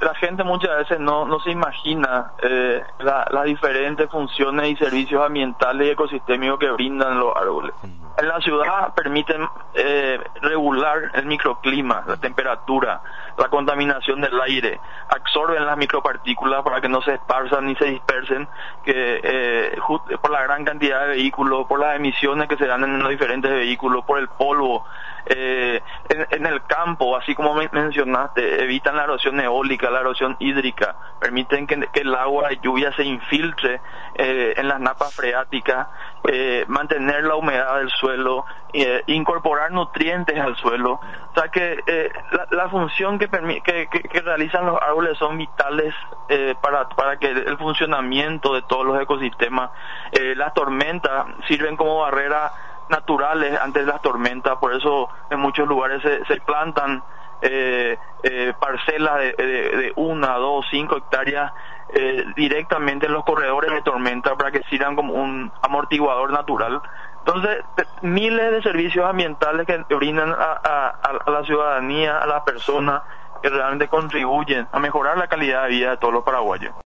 la gente muchas veces no se imagina las diferentes funciones y servicios ambientales y ecosistémicos que brindan los árboles. En la ciudad permiten regular el microclima, la temperatura, la contaminación del aire, absorben las micropartículas para que no se esparzan ni se dispersen, que por la gran cantidad de vehículos, por las emisiones que se dan en los diferentes vehículos, por el polvo. En el campo, así como mencionaste, evitan la erosión eólica, la erosión hídrica, permiten que el agua de lluvia se infiltre en las napas freáticas, mantener la humedad del suelo, incorporar nutrientes al suelo. O sea que la función que realizan los árboles son vitales para que el funcionamiento de todos los ecosistemas. Las tormentas sirven como barrera naturales antes de las tormentas, por eso en muchos lugares se plantan parcelas de 1, 2, 5 hectáreas directamente en los corredores de tormenta para que sirvan como un amortiguador natural. Entonces, miles de servicios ambientales que brindan a la ciudadanía, a las personas, que realmente contribuyen a mejorar la calidad de vida de todos los paraguayos.